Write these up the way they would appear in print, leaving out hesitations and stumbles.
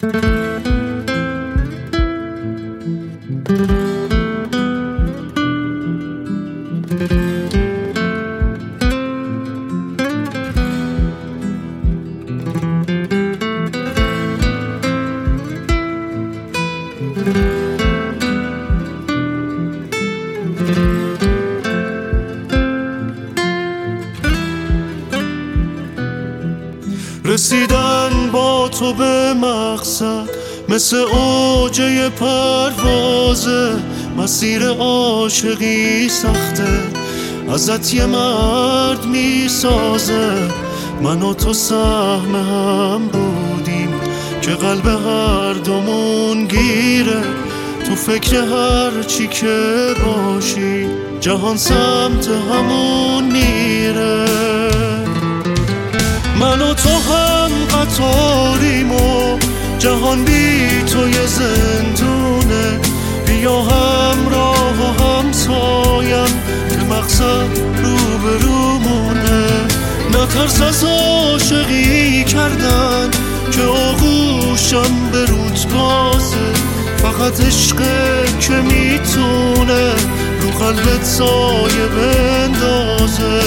رسیدن با تو به مقصد مثل اوجه پروازه، مسیر عاشقی سخته ازت یه مرد میسازه. من و تو سهم هم بودیم که قلب هر دومون گیره، تو فکر هر چی که باشی جهان سمت همون میره. من و تو هم قطاریم و جهان بی تو یه زندونه، بیا همراه و همسایم که مقصد روبرومونه. نترس از عاشقی کردن که آغوشم به رود بازه، فقط عشق که میتونه رو قلبت سایه بندازه.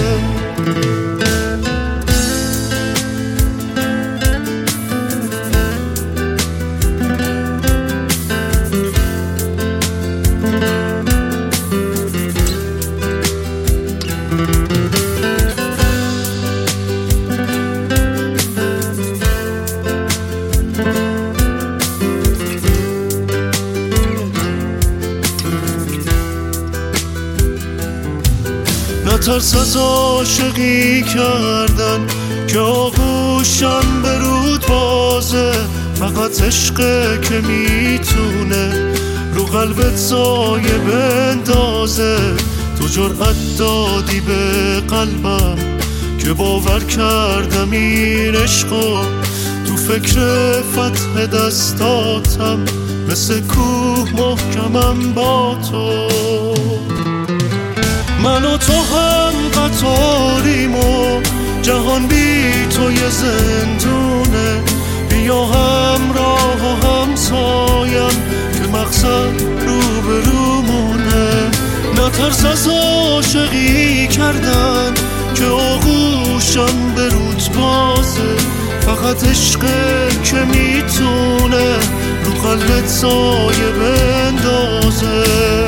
نترس از عاشقی کردن که آغوشم به رود بازه، فقط عشق که میتونه رو قلبت سایه بندازه. تو جرأت دادی به قلبم که باور کردم این عشقو، تو فکر فتح دستاتم مثل کوه محکمم با تو. من و تو هم قطاریم و جهان بی تو یه زندونه، بیا همراه و همسایم که مقصد روبرومونه. نترس از عاشقی کردن که آغوشم به رود بازه، فقط عشق که میتونه رو قلبت سایه بندازه.